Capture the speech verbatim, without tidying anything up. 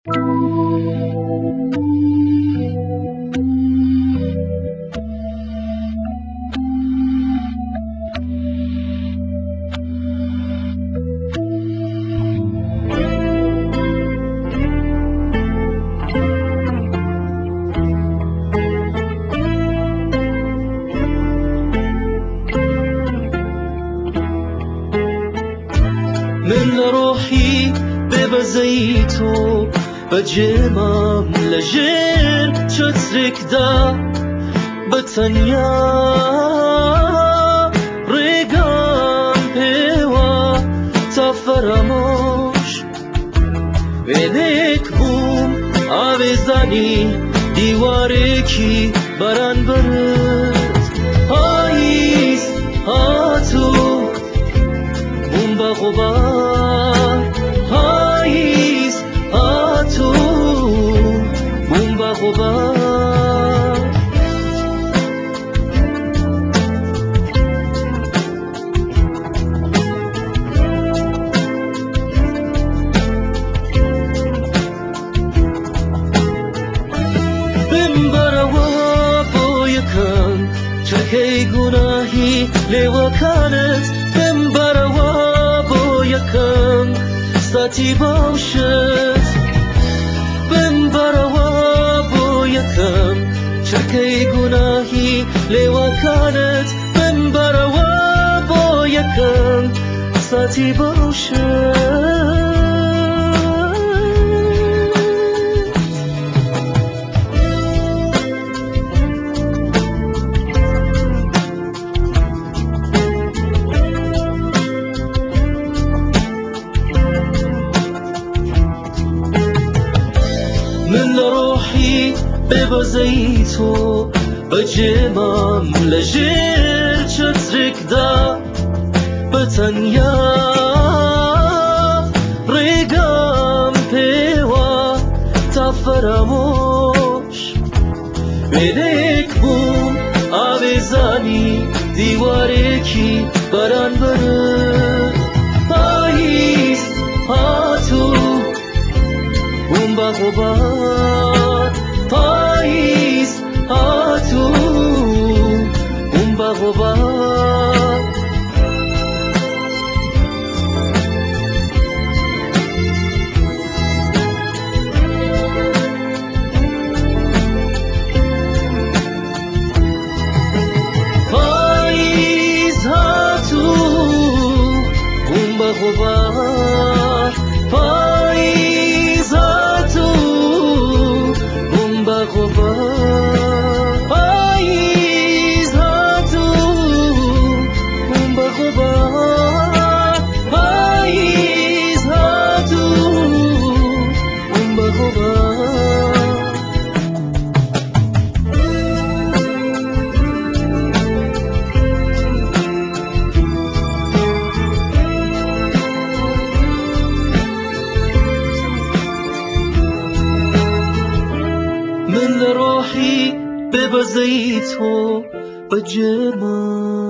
من روحي ببزيتو بجمام لجير تشترك دا بتنيا ريقام بيوا تفرموش بينك بوم عوزاني دیوارێکی بەران برد پاییز هاتوو بووم بە غوبار پاییز هاتوو بووم بە غوبار چرکەی گوناهی لێوەکانت بم بەرەوە بۆ یەکەم ساتی باشت بم بەرەوە بۆ یەکەم چرکەی گوناهی لێوەکانت بم بەرەوە بۆ یەکەم ساتی باشت من روحي ببزيتو بجمام لجير چترك دا بتنيا ريقام بيوا تفرموش بينك بوم عوزاني دیوارێکی بەران برد پاییز هاتوو بووم بە غوبار پاییز هاتوو بووم بە غوبار پاییز هاتوو بووم بە غوبار پاییز غبار پاییز هاتوو بووم بە غوبار پاییز هاتوو بووم بە غوبار من روحي ببزيتو بجمال